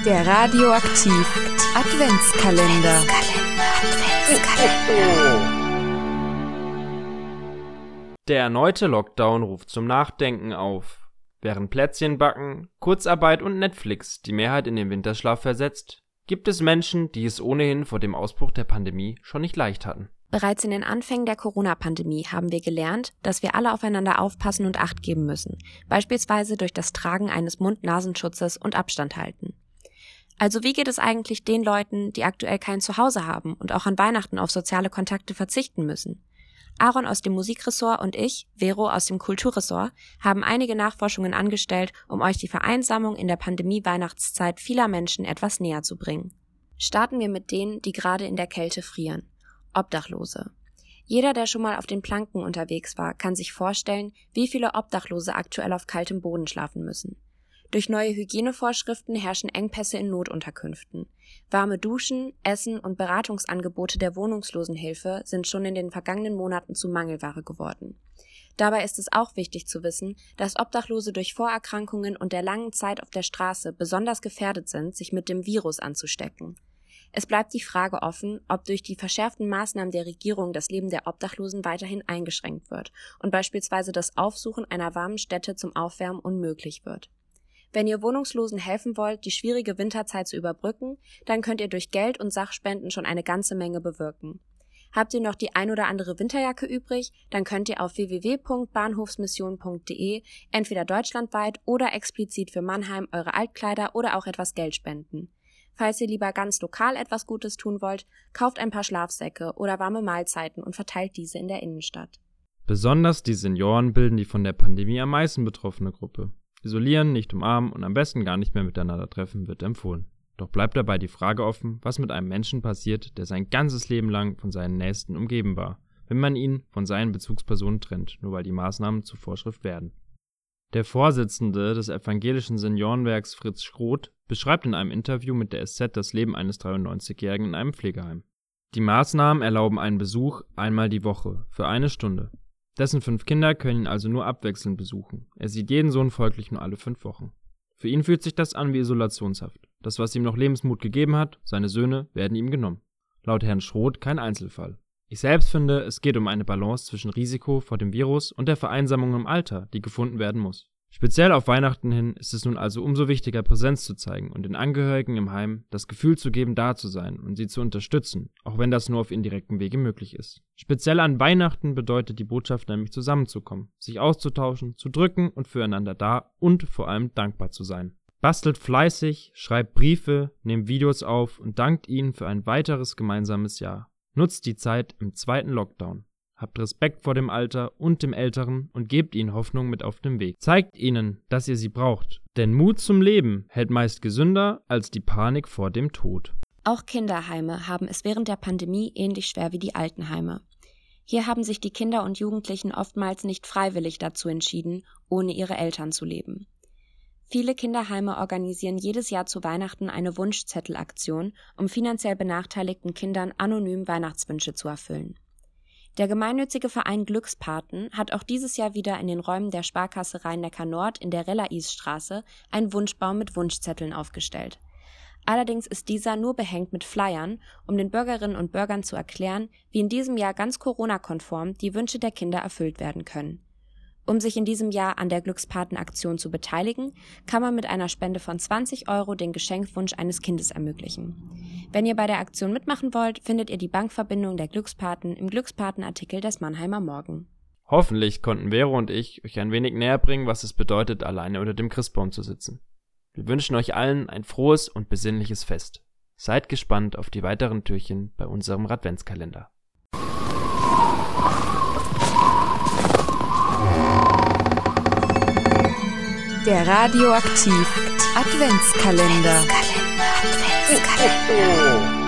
Der Radioaktiv Adventskalender. Der erneute Lockdown ruft zum Nachdenken auf. Während Plätzchenbacken, Kurzarbeit und Netflix die Mehrheit in den Winterschlaf versetzt, gibt es Menschen, die es ohnehin vor dem Ausbruch der Pandemie schon nicht leicht hatten. Bereits in den Anfängen der Corona-Pandemie haben wir gelernt, dass wir alle aufeinander aufpassen und Acht geben müssen, beispielsweise durch das Tragen eines Mund-Nasenschutzes und Abstand halten. Also wie geht es eigentlich den Leuten, die aktuell kein Zuhause haben und auch an Weihnachten auf soziale Kontakte verzichten müssen? Aaron aus dem Musikressort und ich, Vero aus dem Kulturressort, haben einige Nachforschungen angestellt, um euch die Vereinsamung in der Pandemie-Weihnachtszeit vieler Menschen etwas näher zu bringen. Starten wir mit denen, die gerade in der Kälte frieren. Obdachlose. Jeder, der schon mal auf den Planken unterwegs war, kann sich vorstellen, wie viele Obdachlose aktuell auf kaltem Boden schlafen müssen. Durch neue Hygienevorschriften herrschen Engpässe in Notunterkünften. Warme Duschen, Essen und Beratungsangebote der Wohnungslosenhilfe sind schon in den vergangenen Monaten zu Mangelware geworden. Dabei ist es auch wichtig zu wissen, dass Obdachlose durch Vorerkrankungen und der langen Zeit auf der Straße besonders gefährdet sind, sich mit dem Virus anzustecken. Es bleibt die Frage offen, ob durch die verschärften Maßnahmen der Regierung das Leben der Obdachlosen weiterhin eingeschränkt wird und beispielsweise das Aufsuchen einer warmen Stätte zum Aufwärmen unmöglich wird. Wenn ihr Wohnungslosen helfen wollt, die schwierige Winterzeit zu überbrücken, dann könnt ihr durch Geld und Sachspenden schon eine ganze Menge bewirken. Habt ihr noch die ein oder andere Winterjacke übrig, dann könnt ihr auf www.bahnhofsmission.de entweder deutschlandweit oder explizit für Mannheim eure Altkleider oder auch etwas Geld spenden. Falls ihr lieber ganz lokal etwas Gutes tun wollt, kauft ein paar Schlafsäcke oder warme Mahlzeiten und verteilt diese in der Innenstadt. Besonders die Senioren bilden die von der Pandemie am meisten betroffene Gruppe. Isolieren, nicht umarmen und am besten gar nicht mehr miteinander treffen wird empfohlen. Doch bleibt dabei die Frage offen, was mit einem Menschen passiert, der sein ganzes Leben lang von seinen Nächsten umgeben war, wenn man ihn von seinen Bezugspersonen trennt, nur weil die Maßnahmen zur Vorschrift werden. Der Vorsitzende des evangelischen Seniorenwerks Fritz Schroth beschreibt in einem Interview mit der SZ das Leben eines 93-Jährigen in einem Pflegeheim. Die Maßnahmen erlauben einen Besuch einmal die Woche, für 1 Stunde. Dessen 5 Kinder können ihn also nur abwechselnd besuchen. Er sieht jeden Sohn folglich nur alle 5 Wochen. Für ihn fühlt sich das an wie Isolationshaft. Das, was ihm noch Lebensmut gegeben hat, seine Söhne, werden ihm genommen. Laut Herrn Schroth kein Einzelfall. Ich selbst finde, es geht um eine Balance zwischen Risiko vor dem Virus und der Vereinsamung im Alter, die gefunden werden muss. Speziell auf Weihnachten hin ist es nun also umso wichtiger, Präsenz zu zeigen und den Angehörigen im Heim das Gefühl zu geben, da zu sein und sie zu unterstützen, auch wenn das nur auf indirektem Wege möglich ist. Speziell an Weihnachten bedeutet die Botschaft nämlich zusammenzukommen, sich auszutauschen, zu drücken und füreinander da und vor allem dankbar zu sein. Bastelt fleißig, schreibt Briefe, nehmt Videos auf und dankt ihnen für ein weiteres gemeinsames Jahr. Nutzt die Zeit im 2. Lockdown. Habt Respekt vor dem Alter und dem Älteren und gebt ihnen Hoffnung mit auf den Weg. Zeigt ihnen, dass ihr sie braucht. Denn Mut zum Leben hält meist gesünder als die Panik vor dem Tod. Auch Kinderheime haben es während der Pandemie ähnlich schwer wie die Altenheime. Hier haben sich die Kinder und Jugendlichen oftmals nicht freiwillig dazu entschieden, ohne ihre Eltern zu leben. Viele Kinderheime organisieren jedes Jahr zu Weihnachten eine Wunschzettelaktion, um finanziell benachteiligten Kindern anonym Weihnachtswünsche zu erfüllen. Der gemeinnützige Verein Glückspaten hat auch dieses Jahr wieder in den Räumen der Sparkasse Rhein-Neckar-Nord in der Relais-Straße einen Wunschbaum mit Wunschzetteln aufgestellt. Allerdings ist dieser nur behängt mit Flyern, um den Bürgerinnen und Bürgern zu erklären, wie in diesem Jahr ganz Corona-konform die Wünsche der Kinder erfüllt werden können. Um sich in diesem Jahr an der Glückspaten-Aktion zu beteiligen, kann man mit einer Spende von 20 € den Geschenkwunsch eines Kindes ermöglichen. Wenn ihr bei der Aktion mitmachen wollt, findet ihr die Bankverbindung der Glückspaten im Glückspaten-Artikel des Mannheimer Morgen. Hoffentlich konnten Vero und ich euch ein wenig näher bringen, was es bedeutet, alleine unter dem Christbaum zu sitzen. Wir wünschen euch allen ein frohes und besinnliches Fest. Seid gespannt auf die weiteren Türchen bei unserem Adventskalender. Der Radioaktiv Adventskalender.